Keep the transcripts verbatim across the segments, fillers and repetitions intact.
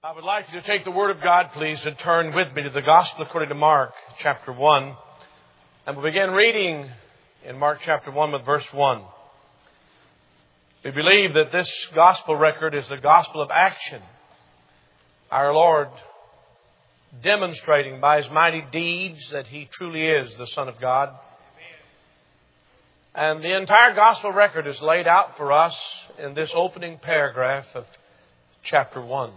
I would like you to take the Word of God, please, and turn with me to the Gospel according to Mark, chapter one. And we'll begin reading in Mark chapter one with verse one. We believe that this Gospel record is the Gospel of action. Our Lord demonstrating by His mighty deeds that He truly is the Son of God. And the entire Gospel record is laid out for us in this opening paragraph of chapter one.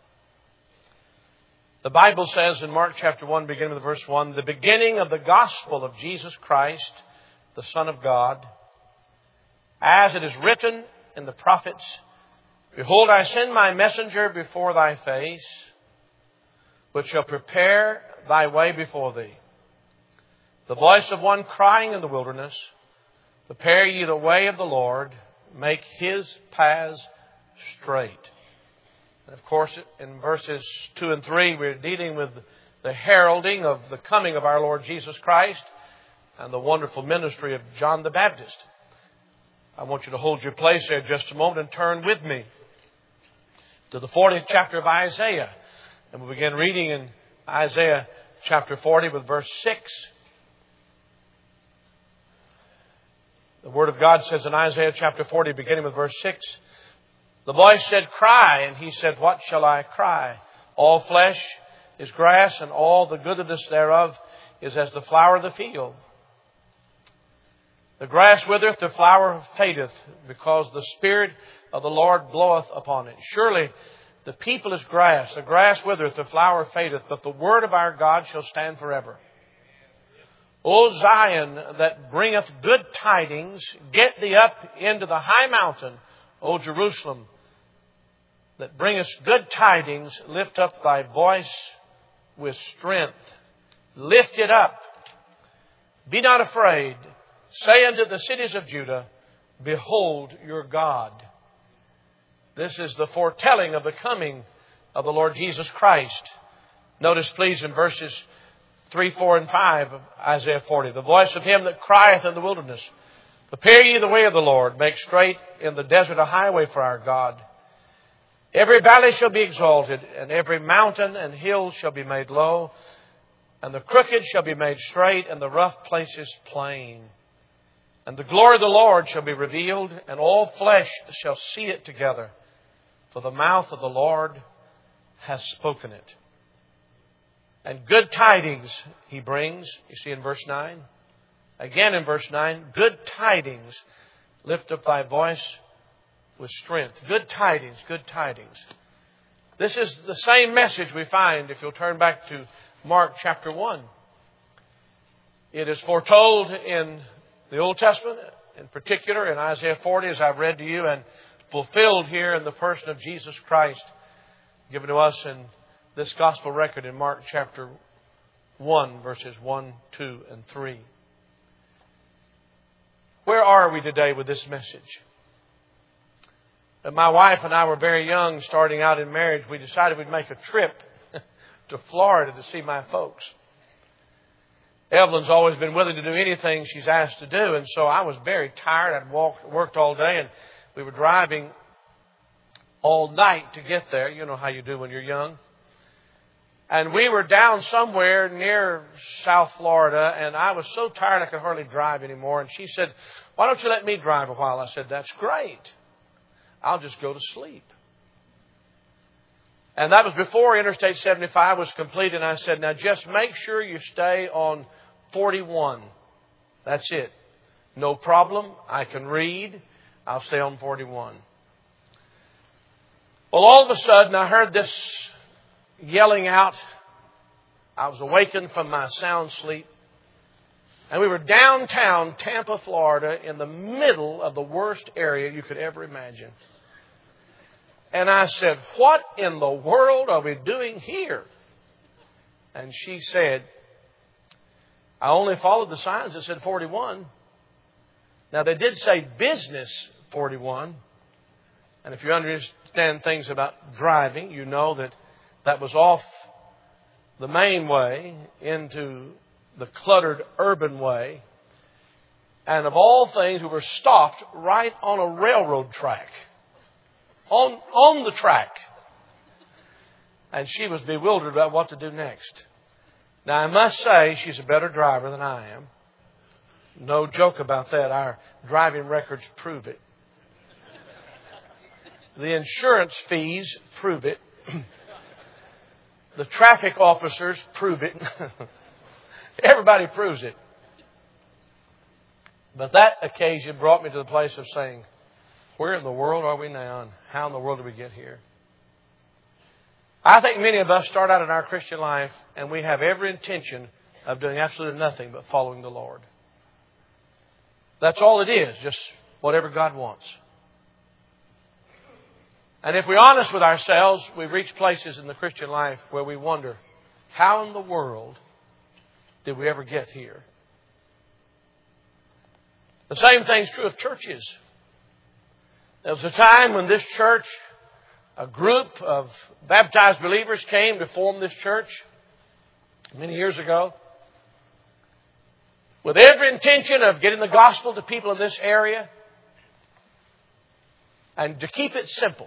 The Bible says in Mark chapter one, beginning with verse one, the beginning of the gospel of Jesus Christ, the Son of God, as it is written in the prophets, Behold, I send my messenger before thy face, which shall prepare thy way before thee. The voice of one crying in the wilderness, Prepare ye the way of the Lord, make His paths straight. And of course, in verses two and three, we're dealing with the heralding of the coming of our Lord Jesus Christ and the wonderful ministry of John the Baptist. I want you to hold your place there just a moment and turn with me to the fortieth chapter of Isaiah. And we'll begin reading in Isaiah chapter forty with verse six. The Word of God says in Isaiah chapter forty, beginning with verse six, The voice said, Cry, and He said, What shall I cry? All flesh is grass, and all the goodness thereof is as the flower of the field. The grass withereth, the flower fadeth, because the Spirit of the Lord bloweth upon it. Surely the people is grass. The grass withereth, the flower fadeth, but the word of our God shall stand forever. O Zion, that bringeth good tidings, get thee up into the high mountain. O Jerusalem, that bringest good tidings, lift up thy voice with strength. Lift it up. Be not afraid. Say unto the cities of Judah, Behold your God. This is the foretelling of the coming of the Lord Jesus Christ. Notice, please, in verses three, four, and five of Isaiah forty, the voice of him that crieth in the wilderness, Prepare ye the way of the Lord, make straight in the desert a highway for our God. Every valley shall be exalted, and every mountain and hill shall be made low, and the crooked shall be made straight, and the rough places plain. And the glory of the Lord shall be revealed, and all flesh shall see it together, for the mouth of the Lord hath spoken it. And good tidings He brings, you see in verse nine. Again in verse nine, good tidings, lift up thy voice with strength. Good tidings, good tidings. This is the same message we find if you'll turn back to Mark chapter one. It is foretold in the Old Testament, in particular in Isaiah forty, as I've read to you, and fulfilled here in the person of Jesus Christ, given to us in this gospel record in Mark chapter one, verses one, two, and three. Where are we today with this message? My wife and I were very young, starting out in marriage. We decided we'd make a trip to Florida to see my folks. Evelyn's always been willing to do anything she's asked to do, and so I was very tired. I'd walked, worked all day, and we were driving all night to get there. You know how you do when you're young. And we were down somewhere near South Florida, and I was so tired I could hardly drive anymore. And she said, Why don't you let me drive a while? I said, That's great. I'll just go to sleep. And that was before Interstate seventy-five was complete. And I said, Now just make sure you stay on forty-one. That's it. No problem. I can read. I'll stay on forty-one. Well, all of a sudden, I heard this yelling out. I was awakened from my sound sleep. And we were downtown Tampa, Florida, in the middle of the worst area you could ever imagine. And I said, What in the world are we doing here? And she said, I only followed the signs that said forty-one. Now, they did say business forty-one. And if you understand things about driving, you know that that was off the main way into the cluttered urban way. And of all things, we were stopped right on a railroad track. On, on the track. And she was bewildered about what to do next. Now, I must say, she's a better driver than I am. No joke about that. Our driving records prove it. The insurance fees prove it. The traffic officers prove it. Everybody proves it. But that occasion brought me to the place of saying, where in the world are we now, and how in the world did we get here? I think many of us start out in our Christian life and we have every intention of doing absolutely nothing but following the Lord. That's all it is, just whatever God wants. And if we're honest with ourselves, we reach places in the Christian life where we wonder, how in the world did we ever get here? The same thing's true of churches. There was a time when this church, a group of baptized believers came to form this church many years ago with every intention of getting the gospel to people in this area and to keep it simple.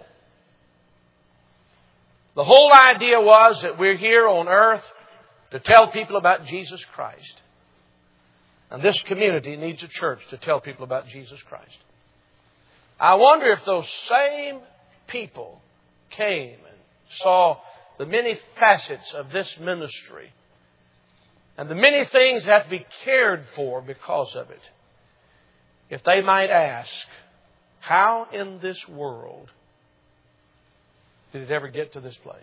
The whole idea was that we're here on earth to tell people about Jesus Christ. And this community needs a church to tell people about Jesus Christ. I wonder if those same people came and saw the many facets of this ministry and the many things that have to be cared for because of it, if they might ask, how in this world did it ever get to this place?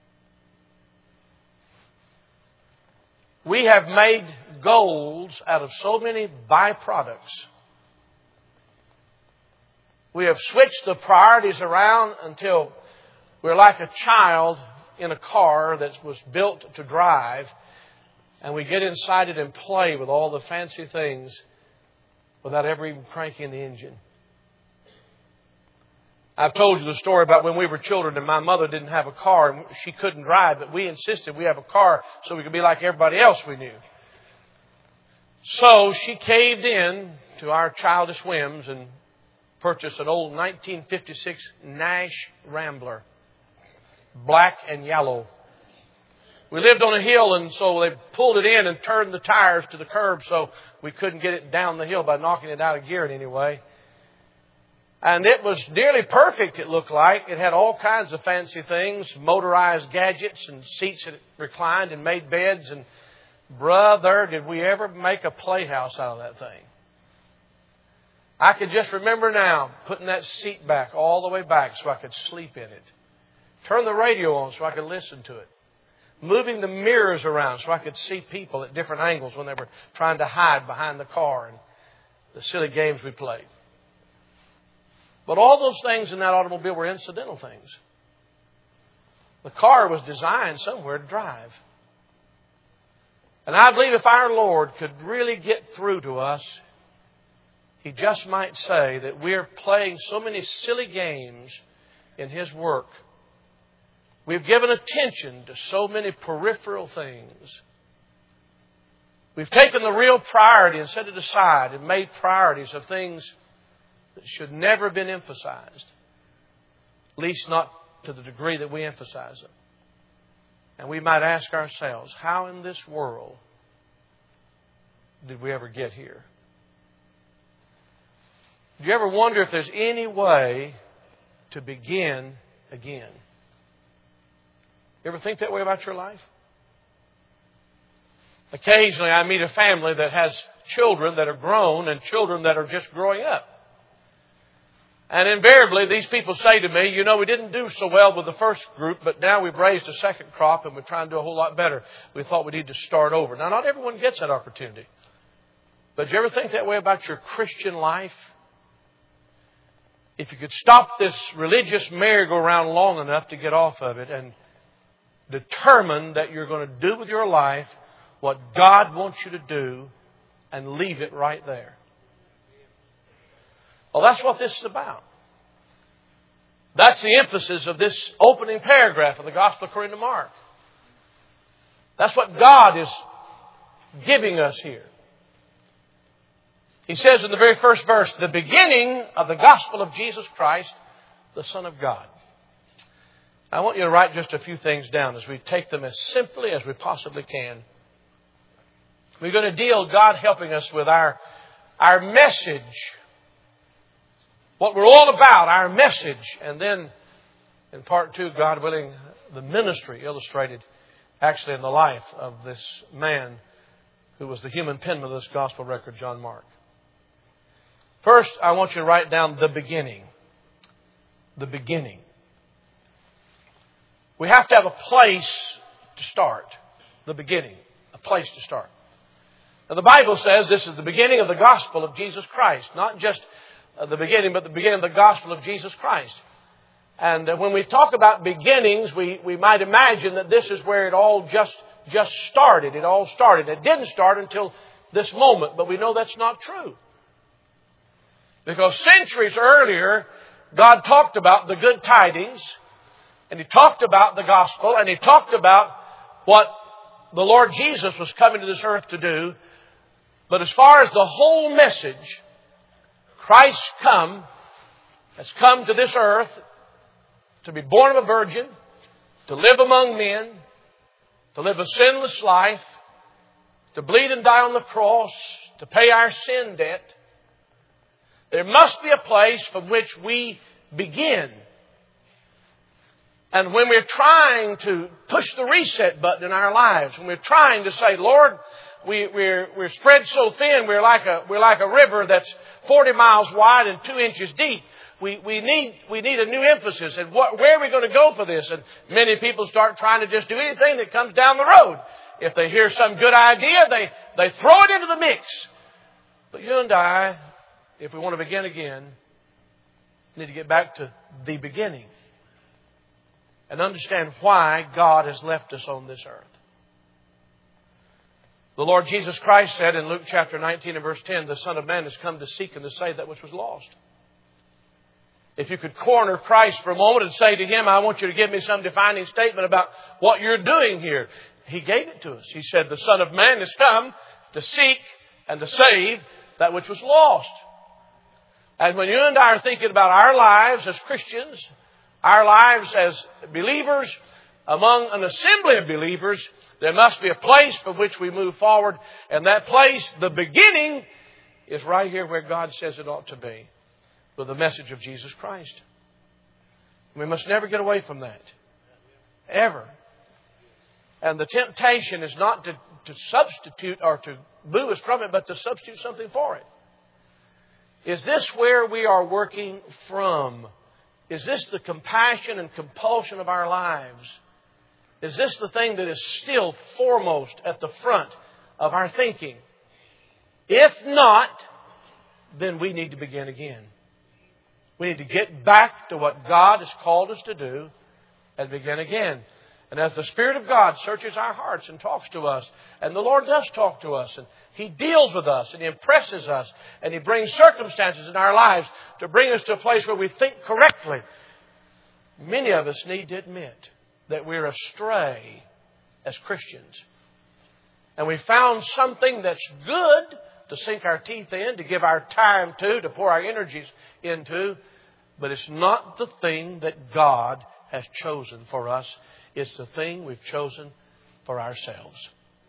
We have made goals out of so many byproducts. We have switched the priorities around until we're like a child in a car that was built to drive, and we get inside it and play with all the fancy things without ever even cranking the engine. I've told you the story about when we were children and my mother didn't have a car and she couldn't drive, but we insisted we have a car so we could be like everybody else we knew. So she caved in to our childish whims and purchased an old nineteen fifty-six Nash Rambler, black and yellow. We lived on a hill, and so they pulled it in and turned the tires to the curb so we couldn't get it down the hill by knocking it out of gear in any way. And it was nearly perfect, it looked like. It had all kinds of fancy things, motorized gadgets and seats that reclined and made beds. And brother, did we ever make a playhouse out of that thing. I could just remember now putting that seat back all the way back so I could sleep in it. Turn the radio on so I could listen to it. Moving the mirrors around so I could see people at different angles when they were trying to hide behind the car and the silly games we played. But all those things in that automobile were incidental things. The car was designed somewhere to drive. And I believe if our Lord could really get through to us, He just might say that we're playing so many silly games in His work. We've given attention to so many peripheral things. We've taken the real priority and set it aside and made priorities of things that should never have been emphasized. At least not to the degree that we emphasize them. And we might ask ourselves, how in this world did we ever get here? Do you ever wonder if there's any way to begin again? You ever think that way about your life? Occasionally I meet a family that has children that are grown and children that are just growing up. And invariably these people say to me, you know, we didn't do so well with the first group, but now we've raised a second crop and we're trying to do a whole lot better. We thought we need to start over. Now, not everyone gets that opportunity. But do you ever think that way about your Christian life? If you could stop this religious merry-go-round long enough to get off of it and determine that you're going to do with your life what God wants you to do and leave it right there. Well, that's what this is about. That's the emphasis of this opening paragraph of the Gospel according to Mark. That's what God is giving us here. He says in the very first verse, the beginning of the gospel of Jesus Christ, the Son of God. I want you to write just a few things down as we take them as simply as we possibly can. We're going to deal, God helping us, with our, our message. What we're all about, our message. And then in part two, God willing, the ministry illustrated actually in the life of this man who was the human penman of this gospel record, John Mark. First, I want you to write down the beginning. The beginning. We have to have a place to start. The beginning. A place to start. Now, the Bible says this is the beginning of the gospel of Jesus Christ. Not just the beginning, but the beginning of the gospel of Jesus Christ. And when we talk about beginnings, we, we might imagine that this is where it all just, just started. It all started. It didn't start until this moment, but we know that's not true. Because centuries earlier, God talked about the good tidings, and He talked about the gospel, and He talked about what the Lord Jesus was coming to this earth to do. But as far as the whole message, Christ come, has come to this earth to be born of a virgin, to live among men, to live a sinless life, to bleed and die on the cross, to pay our sin debt. There must be a place from which we begin. And when we're trying to push the reset button in our lives, when we're trying to say, Lord, we, we're, we're spread so thin, we're like a, we're like a river that's forty miles wide and two inches deep. We, we need, we need a new emphasis. And what, where are we going to go for this? And many people start trying to just do anything that comes down the road. If they hear some good idea, they, they throw it into the mix. But you and I, if we want to begin again, need to get back to the beginning and understand why God has left us on this earth. The Lord Jesus Christ said in Luke chapter nineteen and verse ten, the Son of Man has come to seek and to save that which was lost. If you could corner Christ for a moment and say to Him, I want you to give me some defining statement about what you're doing here. He gave it to us. He said, the Son of Man has come to seek and to save that which was lost. And when you and I are thinking about our lives as Christians, our lives as believers, among an assembly of believers, there must be a place from which we move forward. And that place, the beginning, is right here where God says it ought to be, with the message of Jesus Christ. We must never get away from that. Ever. And the temptation is not to, to substitute or to move us from it, but to substitute something for it. Is this where we are working from? Is this the compassion and compulsion of our lives? Is this the thing that is still foremost at the front of our thinking? If not, then we need to begin again. We need to get back to what God has called us to do and begin again. And as the Spirit of God searches our hearts and talks to us, and the Lord does talk to us, and He deals with us, and He impresses us, and He brings circumstances in our lives to bring us to a place where we think correctly, many of us need to admit that we're astray as Christians. And we found something that's good to sink our teeth in, to give our time to, to pour our energies into, but it's not the thing that God has chosen for us. It's the thing we've chosen for ourselves.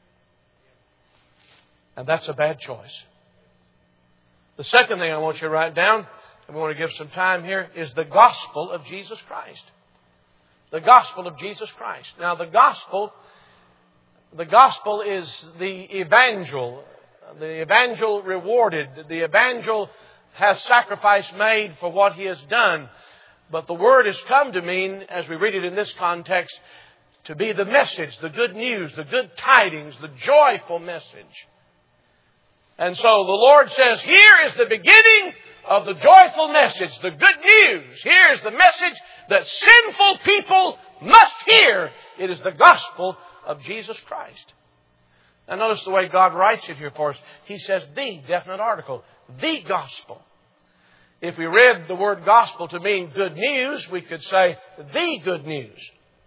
And that's a bad choice. The second thing I want you to write down, and we want to give some time here, is the gospel of Jesus Christ. The gospel of Jesus Christ. Now, the gospel, the gospel is the evangel. The evangel rewarded. The evangel has sacrifice made for what He has done. But the word has come to mean, as we read it in this context, to be the message, the good news, the good tidings, the joyful message. And so the Lord says, here is the beginning of the joyful message, the good news. Here is the message that sinful people must hear. It is the gospel of Jesus Christ. Now notice the way God writes it here for us. He says the definite article, the gospel. If we read the word gospel to mean good news, we could say the good news.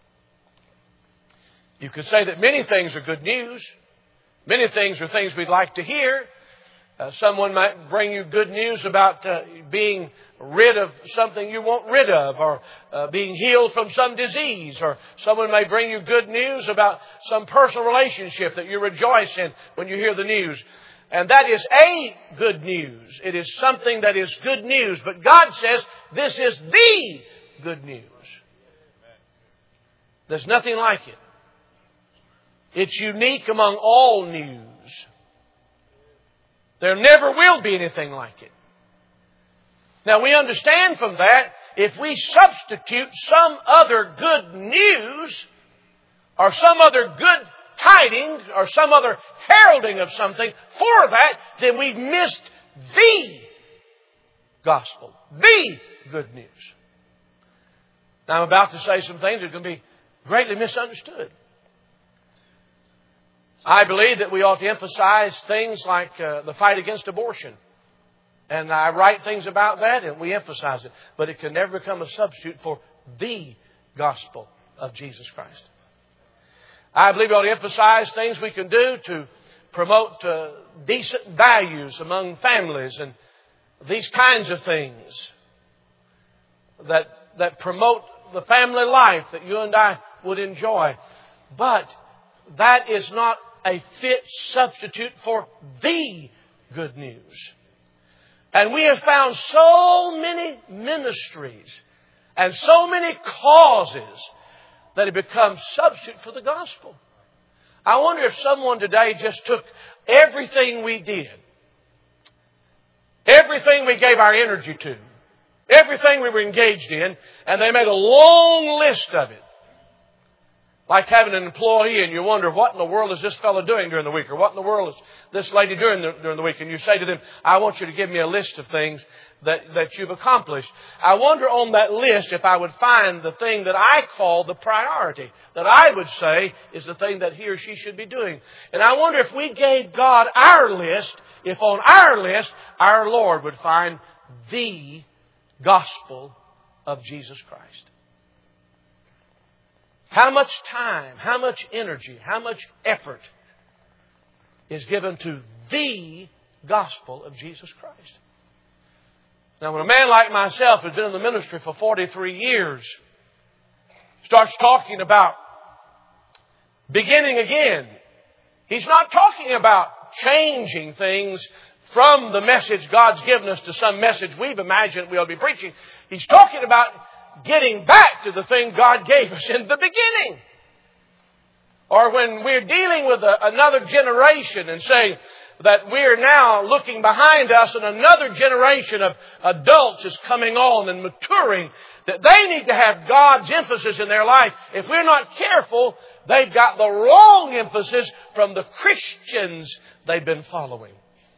You could say that many things are good news. Many things are things we'd like to hear. Uh, someone might bring you good news about uh, being rid of something you want rid of, or uh, being healed from some disease, or someone may bring you good news about some personal relationship that you rejoice in when you hear the news. And that is a good news. It is something that is good news. But God says this is the good news. There's nothing like it. It's unique among all news. There never will be anything like it. Now we understand from that, if we substitute some other good news, or some other good tidings, or some other heralding of something for that, then we've missed the gospel, the good news. Now I'm about to say some things that are going to be greatly misunderstood. I believe that we ought to emphasize things like uh, the fight against abortion. And I write things about that and we emphasize it. But it can never become a substitute for the gospel of Jesus Christ. I believe we ought to emphasize things we can do to promote uh, decent values among families and these kinds of things that, that promote the family life that you and I would enjoy. But that is not a fit substitute for the good news. And we have found so many ministries and so many causes that have become substitute for the gospel. I wonder if someone today just took everything we did, everything we gave our energy to, everything we were engaged in, and they made a long list of it. Like having an employee and you wonder, what in the world is this fellow doing during the week? Or what in the world is this lady doing during the week? And you say to them, I want you to give me a list of things that, that you've accomplished. I wonder on that list if I would find the thing that I call the priority, that I would say is the thing that he or she should be doing. And I wonder if we gave God our list, if on our list our Lord would find the gospel of Jesus Christ. How much time, how much energy, how much effort is given to the gospel of Jesus Christ? Now, when a man like myself who's been in the ministry for forty-three years starts talking about beginning again, he's not talking about changing things from the message God's given us to some message we've imagined we ought to be preaching. He's talking about getting back to the thing God gave us in the beginning. Or when we're dealing with a, another generation and saying that we're now looking behind us and another generation of adults is coming on and maturing, that they need to have God's emphasis in their life. If we're not careful, they've got the wrong emphasis from the Christians they've been following.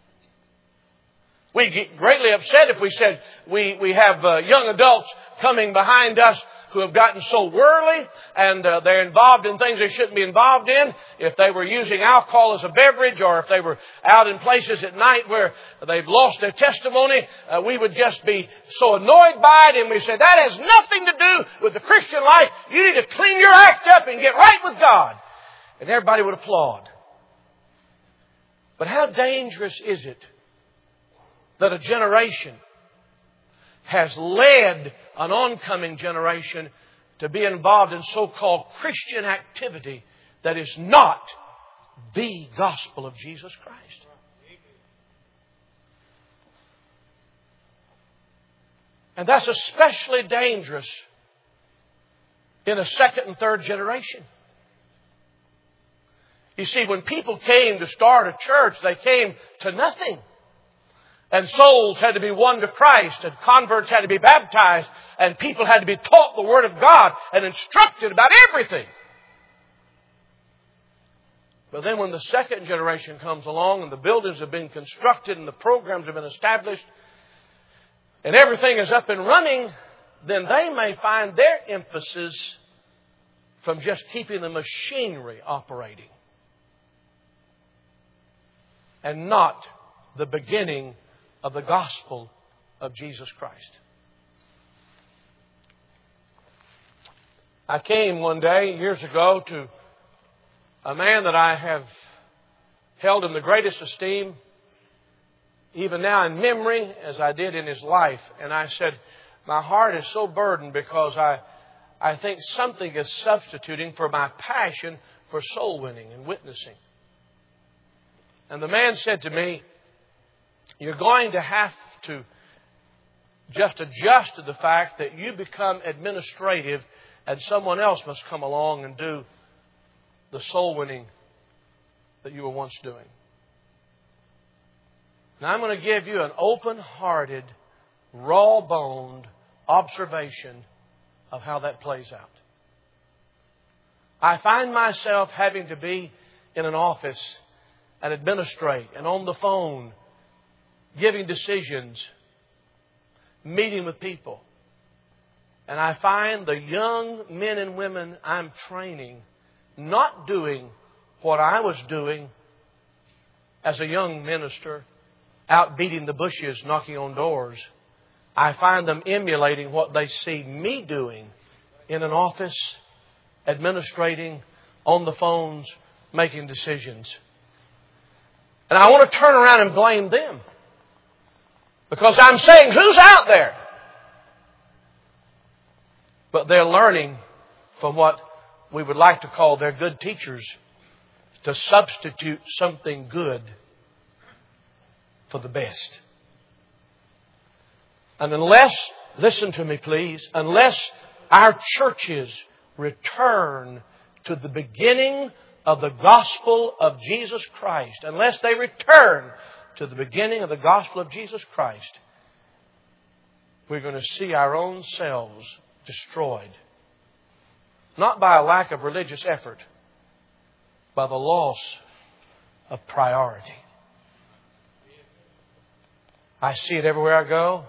We get greatly upset if we said we, we have uh, young adults coming behind us who have gotten so worldly and uh, they're involved in things they shouldn't be involved in. If they were using alcohol as a beverage or if they were out in places at night where they've lost their testimony, uh, we would just be so annoyed by it and we say, that has nothing to do with the Christian life. You need to clean your act up and get right with God. And everybody would applaud. But how dangerous is it that a generation has led an oncoming generation to be involved in so-called Christian activity that is not the gospel of Jesus Christ? And that's especially dangerous in a second and third generation. You see, when people came to start a church, they came to nothing. And souls had to be won to Christ, and converts had to be baptized, and people had to be taught the Word of God and instructed about everything. But then when the second generation comes along and the buildings have been constructed and the programs have been established and everything is up and running, then they may find their emphasis from just keeping the machinery operating and not the beginning of the gospel of Jesus Christ. I came one day years ago to a man that I have held in the greatest esteem, even now in memory as I did in his life. And I said, my heart is so burdened because I, I think something is substituting for my passion for soul winning and witnessing. And the man said to me, you're going to have to just adjust to the fact that you become administrative and someone else must come along and do the soul winning that you were once doing. Now I'm going to give you an open-hearted, raw-boned observation of how that plays out. I find myself having to be in an office and administrate and on the phone, giving decisions, meeting with people. And I find the young men and women I'm training not doing what I was doing as a young minister, out beating the bushes, knocking on doors. I find them emulating what they see me doing in an office, administrating, on the phones, making decisions. And I want to turn around and blame them. Because I'm saying, who's out there? But they're learning from what we would like to call their good teachers to substitute something good for the best. And unless, listen to me please, unless our churches return to the beginning of the gospel of Jesus Christ, unless they return to the beginning of the gospel of Jesus Christ, we're going to see our own selves destroyed. Not by a lack of religious effort, by the loss of priority. I see it everywhere I go.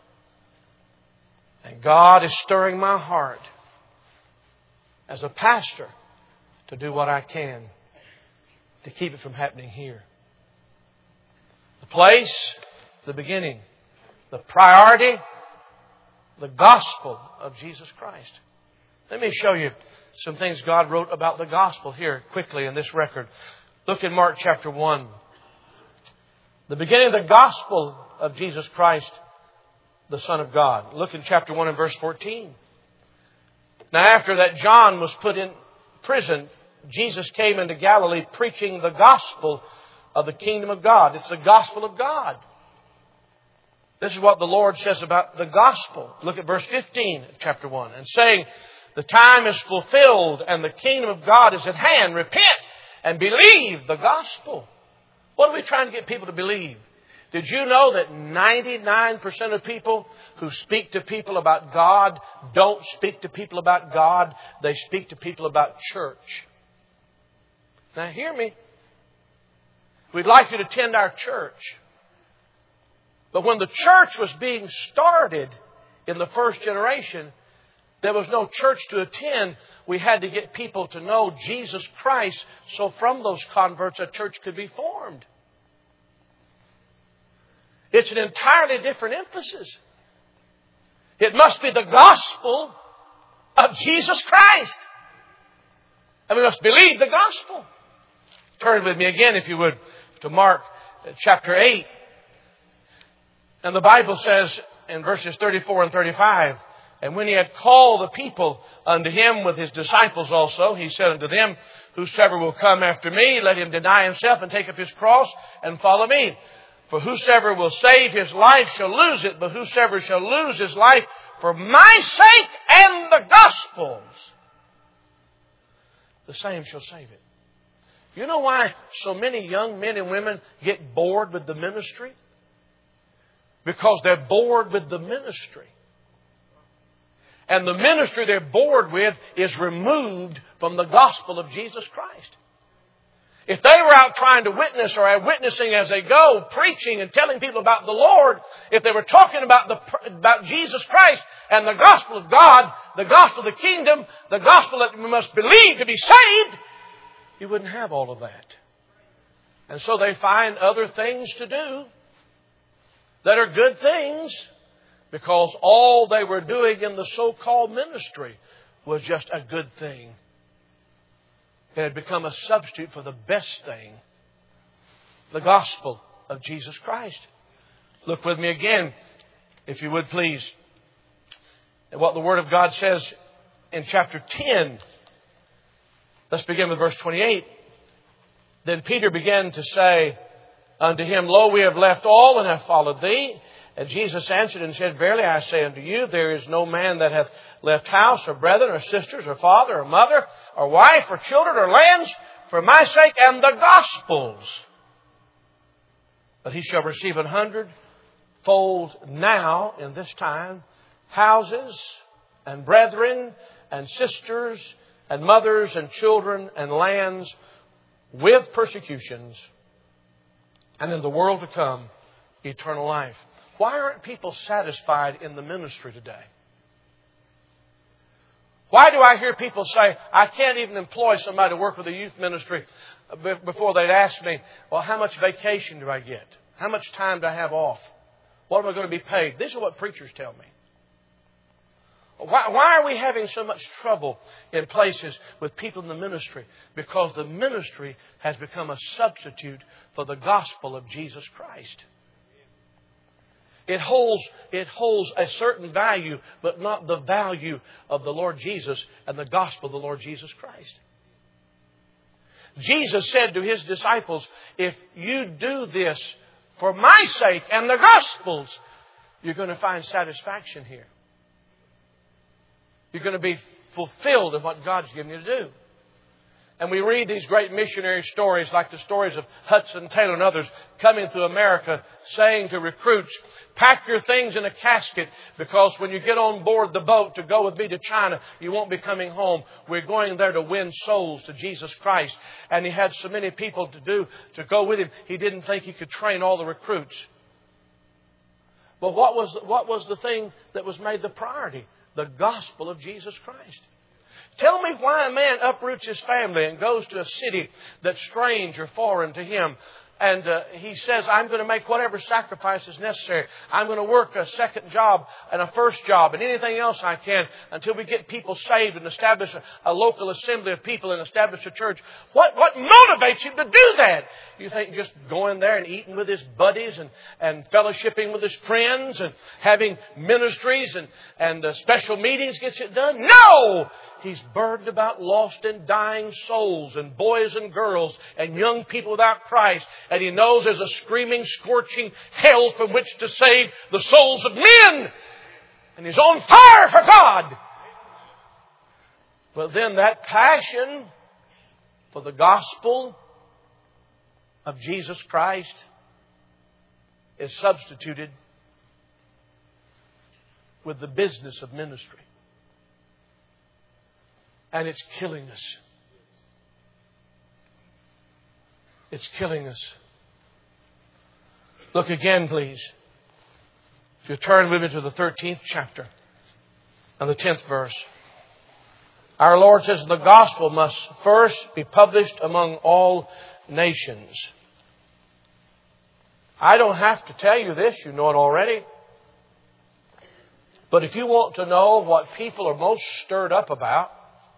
And God is stirring my heart as a pastor to do what I can to keep it from happening here. The place, the beginning, the priority, the gospel of Jesus Christ. Let me show you some things God wrote about the gospel here quickly in this record. Look in Mark chapter one. The beginning of the gospel of Jesus Christ, the Son of God. Look in chapter one and verse fourteen. Now after that John was put in prison, Jesus came into Galilee preaching the gospel of the kingdom of God. It's the gospel of God. This is what the Lord says about the gospel. Look at verse fifteen of chapter one. And saying, the time is fulfilled and the kingdom of God is at hand. Repent and believe the gospel. What are we trying to get people to believe? Did you know that ninety-nine percent of people who speak to people about God don't speak to people about God? They speak to people about church. Now hear me. We'd like you to attend our church. But when the church was being started in the first generation, there was no church to attend. We had to get people to know Jesus Christ so from those converts a church could be formed. It's an entirely different emphasis. It must be the gospel of Jesus Christ. And we must believe the gospel. Turn with me again, if you would, to Mark chapter eight. And the Bible says in verses thirty-four and thirty-five, and when he had called the people unto him with his disciples also, he said unto them, whosoever will come after me, let him deny himself and take up his cross and follow me. For whosoever will save his life shall lose it, but whosoever shall lose his life for my sake and the gospel's, the same shall save it. You know why so many young men and women get bored with the ministry? Because they're bored with the ministry. And the ministry they're bored with is removed from the gospel of Jesus Christ. If they were out trying to witness or witnessing as they go, preaching and telling people about the Lord, if they were talking about the about Jesus Christ and the gospel of God, the gospel of the kingdom, the gospel that we must believe to be saved, you wouldn't have all of that. And so they find other things to do that are good things because all they were doing in the so-called ministry was just a good thing. It had become a substitute for the best thing, the gospel of Jesus Christ. Look with me again, if you would please, at what the Word of God says in chapter ten. Let's begin with verse twenty-eight. Then Peter began to say unto him, Lo, we have left all and have followed thee. And Jesus answered and said, Verily I say unto you, there is no man that hath left house or brethren or sisters or father or mother or wife or children or lands for my sake and the gospel's, but he shall receive an hundredfold now in this time houses and brethren and sisters and mothers and children and lands with persecutions, and in the world to come eternal life. Why aren't people satisfied in the ministry today? Why do I hear people say, I can't even employ somebody to work with a youth ministry before they'd ask me, well, how much vacation do I get? How much time do I have off? What am I going to be paid? These are what preachers tell me. Why, why are we having so much trouble in places with people in the ministry? Because the ministry has become a substitute for the gospel of Jesus Christ. It holds, it holds a certain value, but not the value of the Lord Jesus and the gospel of the Lord Jesus Christ. Jesus said to His disciples, if you do this for my sake and the gospel's, you're going to find satisfaction here. You're going to be fulfilled in what God's given you to do. And we read these great missionary stories like the stories of Hudson Taylor and others coming through America saying to recruits, pack your things in a casket because when you get on board the boat to go with me to China, you won't be coming home. We're going there to win souls to Jesus Christ. And he had so many people to do to go with him, he didn't think he could train all the recruits. But what was, what was the thing that was made the priority? The gospel of Jesus Christ. Tell me why a man uproots his family and goes to a city that's strange or foreign to him. And uh, he says, I'm going to make whatever sacrifice is necessary. I'm going to work a second job and a first job and anything else I can until we get people saved and establish a, a local assembly of people and establish a church. What, what motivates him to do that? You think just going there and eating with his buddies and, and fellowshipping with his friends and having ministries and, and uh, special meetings gets it done? No! He's burdened about lost and dying souls and boys and girls and young people without Christ. And he knows there's a screaming, scorching hell from which to save the souls of men. And he's on fire for God. But then that passion for the gospel of Jesus Christ is substituted with the business of ministry. And it's killing us. It's killing us. Look again, please. If you turn with me to the thirteenth chapter and the tenth verse. Our Lord says the gospel must first be published among all nations. I don't have to tell you this. You know it already. But if you want to know what people are most stirred up about,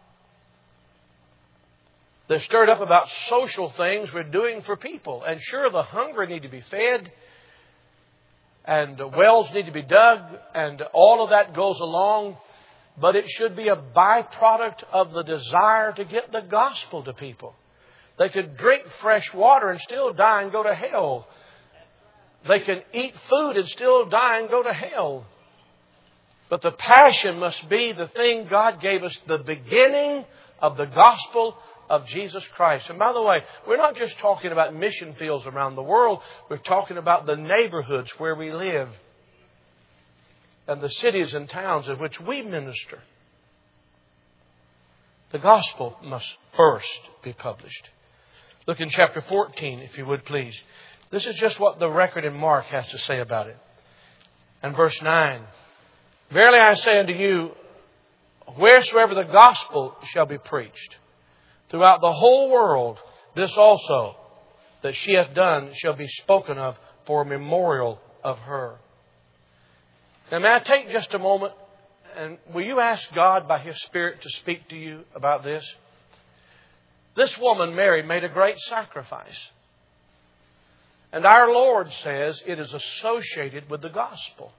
they're stirred up about social things we're doing for people. And sure, the hungry need to be fed. And wells need to be dug. And all of that goes along. But it should be a byproduct of the desire to get the gospel to people. They could drink fresh water and still die and go to hell. They can eat food and still die and go to hell. But the passion must be the thing God gave us, the beginning of the gospel of Jesus Christ. And by the way, we're not just talking about mission fields around the world. We're talking about the neighborhoods where we live and the cities and towns in which we minister. The gospel must first be published. Look in chapter fourteen, if you would please. This is just what the record in Mark has to say about it. And verse nine. Verily I say unto you, wheresoever the gospel shall be preached throughout the whole world, this also that she hath done shall be spoken of for a memorial of her. Now may I take just a moment and will you ask God by His Spirit to speak to you about this? This woman, Mary, made a great sacrifice. And our Lord says it is associated with the gospel.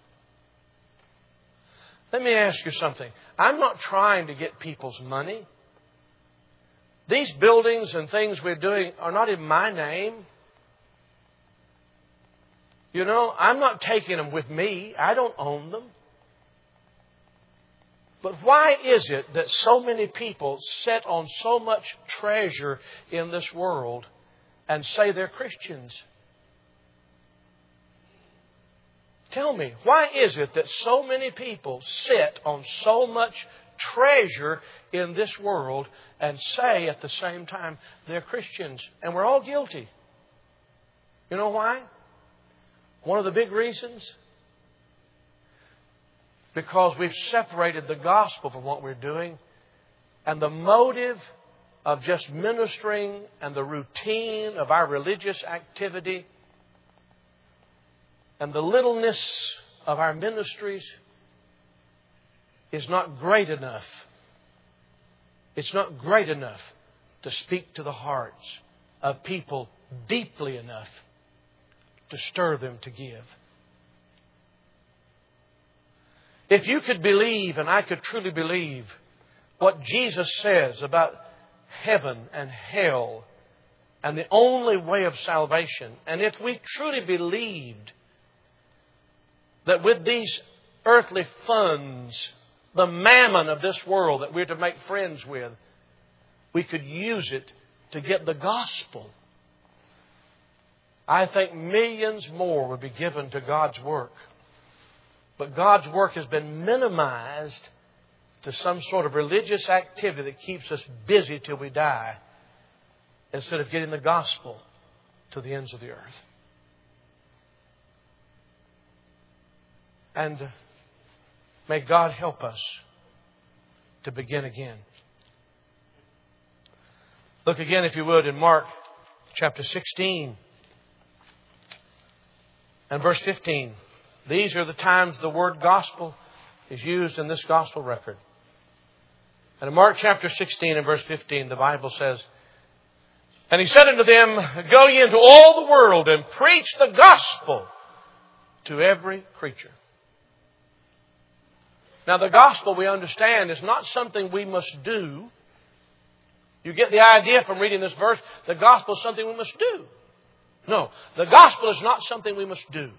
Let me ask you something. I'm not trying to get people's money. These buildings and things we're doing are not in my name. You know, I'm not taking them with me. I don't own them. But why is it that so many people sit on so much treasure in this world and say they're Christians? Tell me, why is it that so many people sit on so much treasure in this world and say at the same time they're Christians? And we're all guilty. You know why? One of the big reasons? Because we've separated the gospel from what we're doing. And the motive of just ministering and the routine of our religious activity and the littleness of our ministries is not great enough. It's not great enough to speak to the hearts of people deeply enough to stir them to give. If you could believe, and I could truly believe, what Jesus says about heaven and hell and the only way of salvation, and if we truly believed that with these earthly funds, the mammon of this world that we're to make friends with, we could use it to get the gospel, I think millions more would be given to God's work. But God's work has been minimized to some sort of religious activity that keeps us busy till we die, instead of getting the gospel to the ends of the earth. And may God help us to begin again. Look again, if you would, in Mark chapter sixteen and verse fifteen. These are the times the word gospel is used in this gospel record. And in Mark chapter sixteen and verse fifteen, the Bible says, "And he said unto them, Go ye into all the world and preach the gospel to every creature." Now, the gospel, we understand, is not something we must do. You get the idea from reading this verse. The gospel is something we must do. No, the gospel is not something we must do.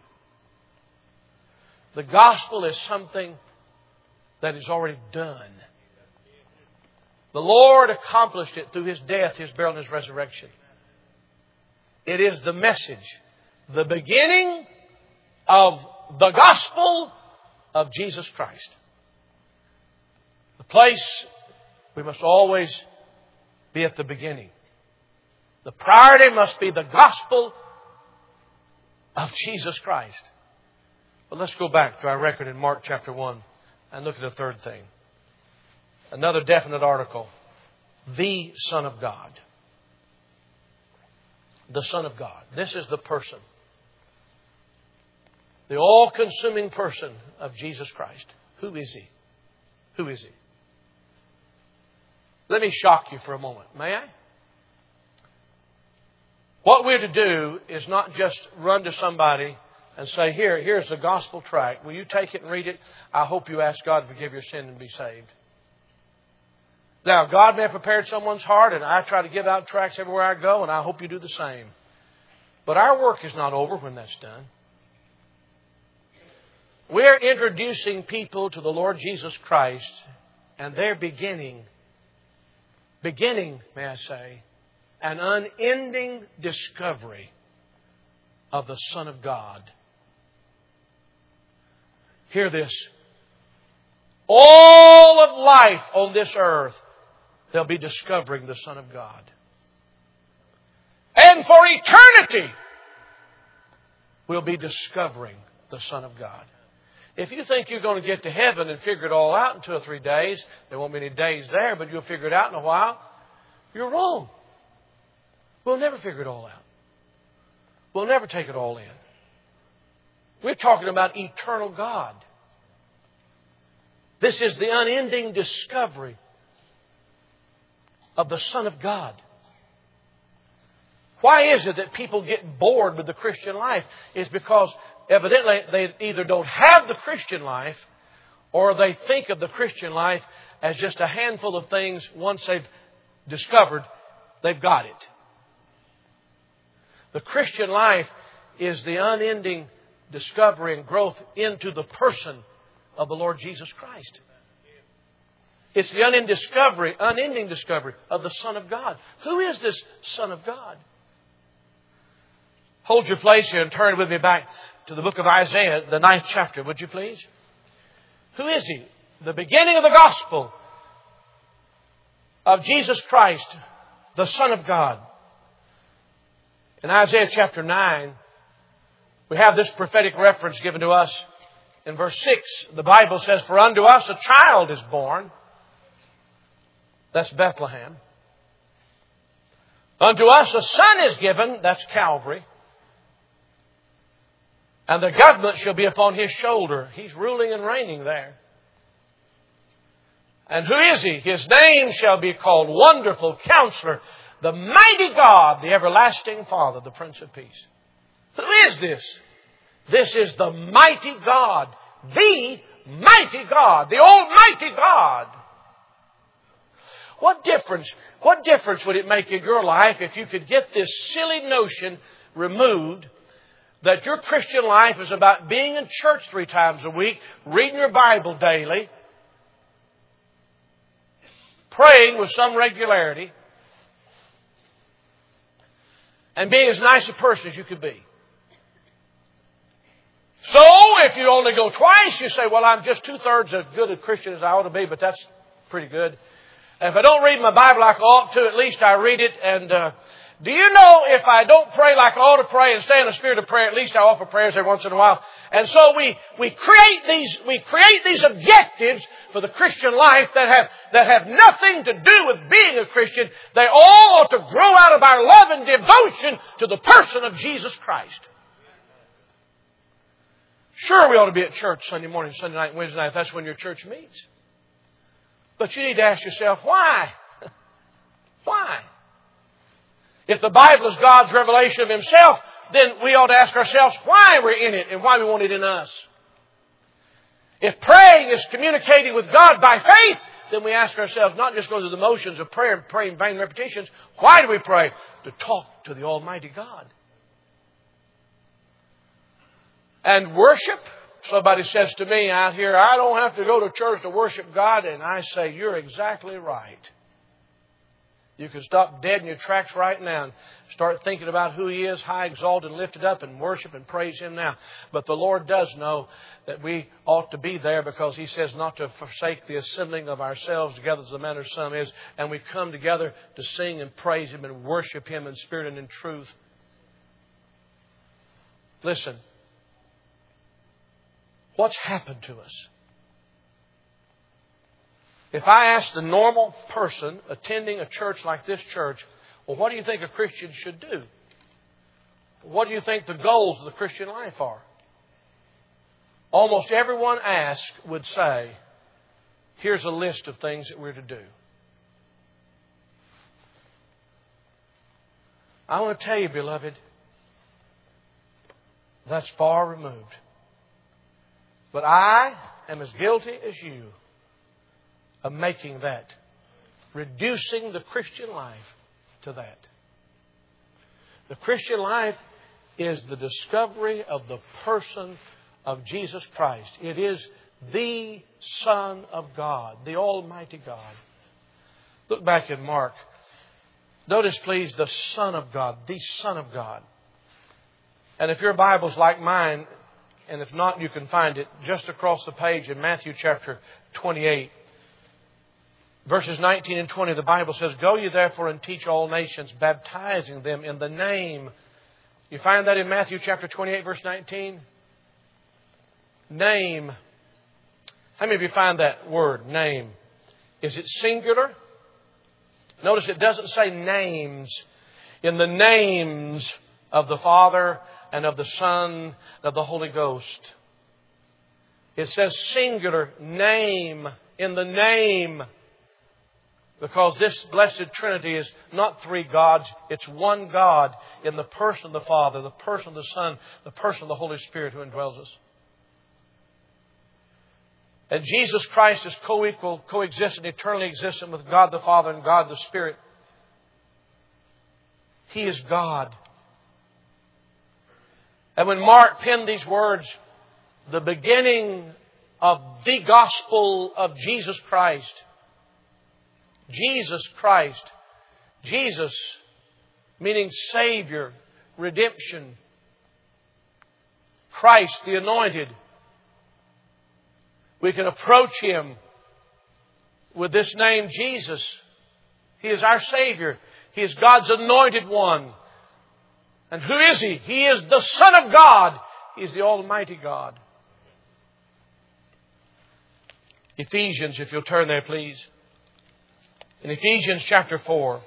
The gospel is something that is already done. The Lord accomplished it through His death, His burial, and His resurrection. It is the message, the beginning of the gospel of Jesus Christ. The place we must always be at the beginning. The priority must be the gospel of Jesus Christ. But let's go back to our record in Mark chapter one and look at the third thing. Another definite article. The Son of God. The Son of God. This is the person. The all-consuming person of Jesus Christ. Who is He? Who is He? Let me shock you for a moment. May I? What we're to do is not just run to somebody and say, Here, here's the gospel tract. Will you take it and read it? I hope you ask God to forgive your sin and be saved. Now, God may have prepared someone's heart, and I try to give out tracts everywhere I go, and I hope you do the same. But our work is not over when that's done. We're introducing people to the Lord Jesus Christ, and they're beginning, beginning, may I say, an unending discovery of the Son of God. Hear this. All of life on this earth, they'll be discovering the Son of God. And for eternity, we'll be discovering the Son of God. If you think you're going to get to heaven and figure it all out in two or three days, there won't be any days there, but you'll figure it out in a while, you're wrong. We'll never figure it all out. We'll never take it all in. We're talking about eternal God. This is the unending discovery of the Son of God. Why is it that people get bored with the Christian life? It's because evidently they either don't have the Christian life or they think of the Christian life as just a handful of things. Once they've discovered, they've got it. The Christian life is the unending discovery and growth into the person of the Lord Jesus Christ. It's the unending discovery, unending discovery of the Son of God. Who is this Son of God? Hold your place here and turn with me back to the book of Isaiah, the ninth chapter, would you please? Who is He? The beginning of the gospel of Jesus Christ, the Son of God. In Isaiah chapter nine, we have this prophetic reference given to us. In verse six, the Bible says, "For unto us a child is born." That's Bethlehem. "Unto us a son is given." That's Calvary. "And the government shall be upon His shoulder." He's ruling and reigning there. And who is He? "His name shall be called Wonderful Counselor, the Mighty God, the Everlasting Father, the Prince of Peace." Who is this? This is the mighty God. The mighty God. The Almighty God. What difference, what difference would it make in your life if you could get this silly notion removed that your Christian life is about being in church three times a week, reading your Bible daily, praying with some regularity, and being as nice a person as you could be? So, if you only go twice, you say, "Well, I'm just two-thirds as good a Christian as I ought to be," but that's pretty good. And if I don't read my Bible like I ought to, at least I read it. And uh, do you know, if I don't pray like I ought to pray and stay in the spirit of prayer, at least I offer prayers every once in a while. And so we, we create these, we create these objectives for the Christian life that have, that have nothing to do with being a Christian. They all ought to grow out of our love and devotion to the person of Jesus Christ. Sure, we ought to be at church Sunday morning, Sunday night, and Wednesday night. That's when your church meets. But you need to ask yourself, why? Why? If the Bible is God's revelation of Himself, then we ought to ask ourselves why we're in it and why we want it in us. If praying is communicating with God by faith, then we ask ourselves, not just go through the motions of prayer and praying vain repetitions. Why do we pray? To talk to the Almighty God. And worship. Somebody says to me out here, "I don't have to go to church to worship God." And I say, you're exactly right. You can stop dead in your tracks right now and start thinking about who He is, high, exalted, and lifted up, and worship and praise Him now. But the Lord does know that we ought to be there, because He says not to forsake the assembling of ourselves together as the manner of some is. And we come together to sing and praise Him and worship Him in spirit and in truth. Listen. What's happened to us? If I ask the normal person attending a church like this church, well, what do you think a Christian should do? What do you think the goals of the Christian life are? Almost everyone asked would say, here's a list of things that we're to do. I want to tell you, beloved, that's far removed. But I am as guilty as you of making that, reducing the Christian life to that. The Christian life is the discovery of the person of Jesus Christ. It is the Son of God, the Almighty God. Look back in Mark. Notice, please, the Son of God, the Son of God. And if your Bible's like mine, and if not, you can find it just across the page in Matthew chapter twenty-eight. Verses nineteen and twenty, the Bible says, "Go ye therefore and teach all nations, baptizing them in the name." You find that in Matthew chapter twenty-eight, verse nineteen? Name. How many of you find that word, name? Is it singular? Notice it doesn't say names. In the names of the Father and of the Son and of the Holy Ghost. It says singular, name, in the name. Because this blessed Trinity is not three gods. It's one God in the person of the Father, the person of the Son, the person of the Holy Spirit who indwells us. And Jesus Christ is co-equal, coexistent, eternally existent with God the Father and God the Spirit. He is God. And when Mark penned these words, the beginning of the gospel of Jesus Christ, Jesus Christ, Jesus meaning Savior, redemption, Christ the Anointed. We can approach Him with this name, Jesus. He is our Savior. He is God's Anointed One. And who is He? He is the Son of God. He is the Almighty God. Ephesians, if you'll turn there, please. In Ephesians chapter four,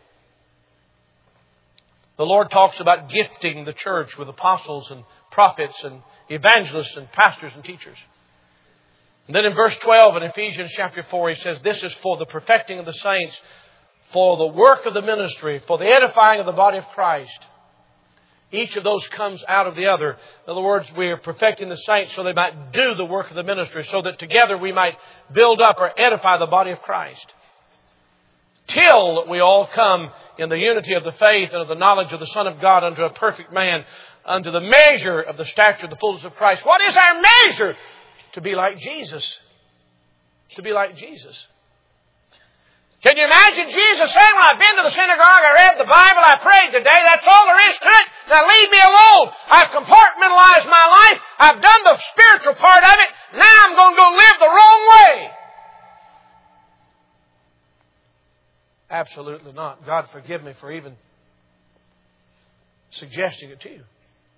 the Lord talks about gifting the church with apostles and prophets and evangelists and pastors and teachers. And then in verse twelve in Ephesians chapter four, He says, this is for the perfecting of the saints, for the work of the ministry, for the edifying of the body of Christ. Each of those comes out of the other. In other words, we are perfecting the saints so they might do the work of the ministry, so that together we might build up or edify the body of Christ. Till we all come in the unity of the faith and of the knowledge of the Son of God unto a perfect man, unto the measure of the stature of the fullness of Christ. What is our measure? To be like Jesus. To be like Jesus. Can you imagine Jesus saying, well, I've been to the synagogue, I read the Bible, I prayed today, that's all there is to it. Now leave me alone. I've compartmentalized my life. I've done the spiritual part of it. Now I'm going to go live the wrong way. Absolutely not. God forgive me for even suggesting it to you.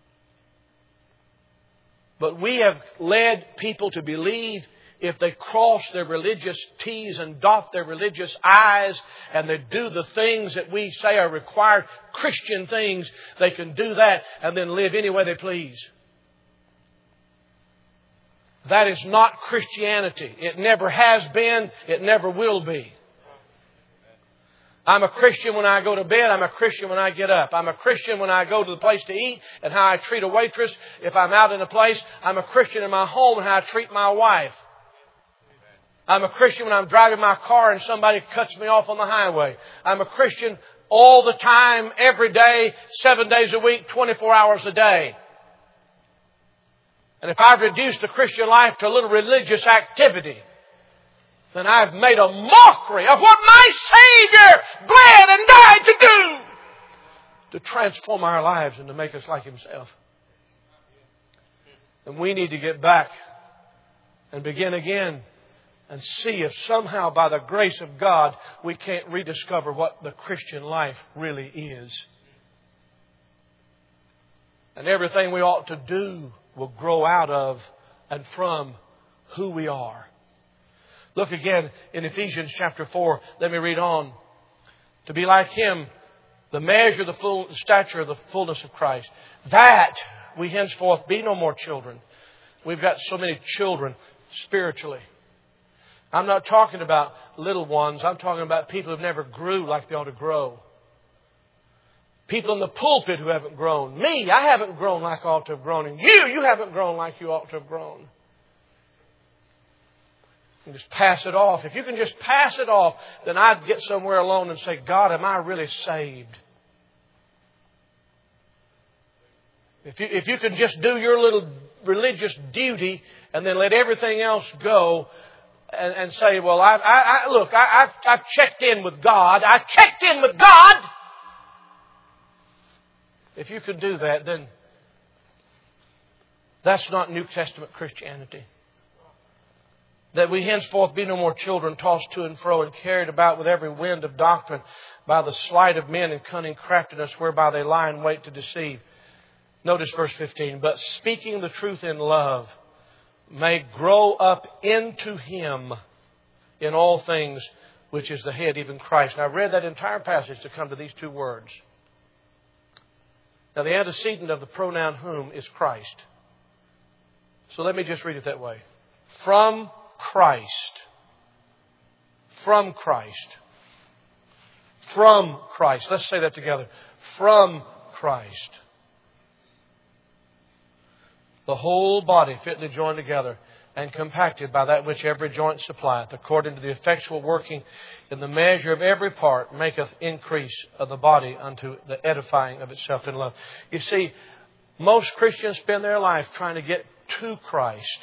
But we have led people to believe if they cross their religious T's and dot their religious I's and they do the things that we say are required Christian things, they can do that and then live any way they please. That is not Christianity. It never has been. It never will be. I'm a Christian when I go to bed. I'm a Christian when I get up. I'm a Christian when I go to the place to eat and how I treat a waitress. If I'm out in a place, I'm a Christian in my home and how I treat my wife. I'm a Christian when I'm driving my car and somebody cuts me off on the highway. I'm a Christian all the time, every day, seven days a week, twenty-four hours a day. And if I've reduced the Christian life to a little religious activity, then I've made a mockery of what my Savior bled and died to do. To transform our lives and to make us like Himself. And we need to get back and begin again and see if somehow by the grace of God we can't rediscover what the Christian life really is. And everything we ought to do will grow out of and from who we are. Look again in Ephesians chapter four. Let me read on. To be like Him, the measure, the full the stature of the fullness of Christ. That we henceforth be no more children. We've got so many children spiritually. I'm not talking about little ones. I'm talking about people who never grew like they ought to grow. People in the pulpit who haven't grown. Me, I haven't grown like I ought to have grown. And you, you haven't grown like you ought to have grown. And just pass it off. If you can just pass it off, then I'd get somewhere alone and say, God, am I really saved? If you, if you can just do your little religious duty and then let everything else go and, and say, well, I, I, I look, I, I've, I've checked in with God. I checked in with God. If you can do that, then that's not New Testament Christianity. That we henceforth be no more children tossed to and fro and carried about with every wind of doctrine by the sleight of men and cunning craftiness whereby they lie in wait to deceive. Notice verse fifteen. But speaking the truth in love may grow up into Him in all things, which is the head, even Christ. And I read that entire passage to come to these two words. Now the antecedent of the pronoun whom is Christ. So let me just read it that way. From Christ. From Christ. From Christ. Let's say that together. From Christ. The whole body fitly joined together and compacted by that which every joint supplieth, according to the effectual working in the measure of every part, maketh increase of the body unto the edifying of itself in love. You see, most Christians spend their life trying to get to Christ.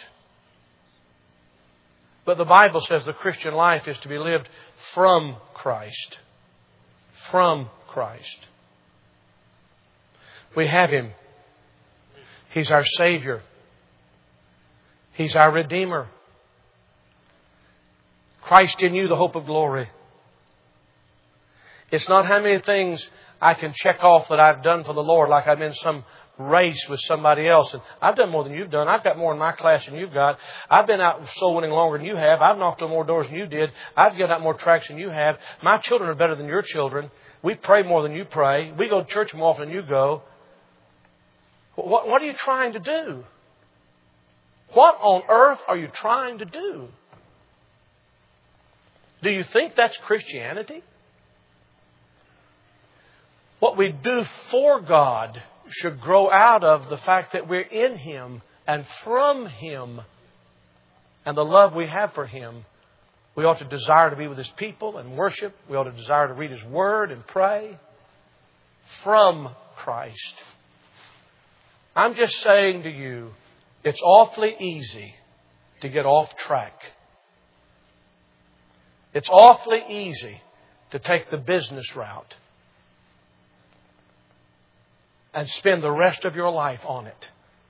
But the Bible says the Christian life is to be lived from Christ. From Christ. We have Him. He's our Savior. He's our Redeemer. Christ in you, the hope of glory. It's not how many things I can check off that I've done for the Lord, like I'm in some race with somebody else. And I've done more than you've done. I've got more in my class than you've got. I've been out soul winning longer than you have. I've knocked on more doors than you did. I've got out more tracts than you have. My children are better than your children. We pray more than you pray. We go to church more often than you go. What, what are you trying to do? What on earth are you trying to do? Do you think that's Christianity? What we do for God should grow out of the fact that we're in Him and from Him and the love we have for Him. We ought to desire to be with His people and worship. We ought to desire to read His Word and pray from Christ. I'm just saying to you, it's awfully easy to get off track. It's awfully easy to take the business route and spend the rest of your life on it.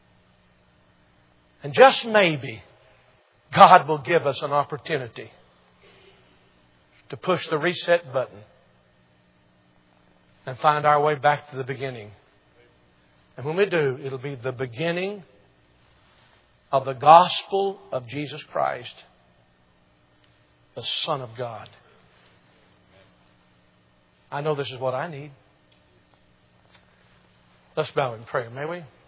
And just maybe God will give us an opportunity to push the reset button and find our way back to the beginning. And when we do, it'll be the beginning of the gospel of Jesus Christ, the Son of God. I know this is what I need. Let's bow in prayer, may we?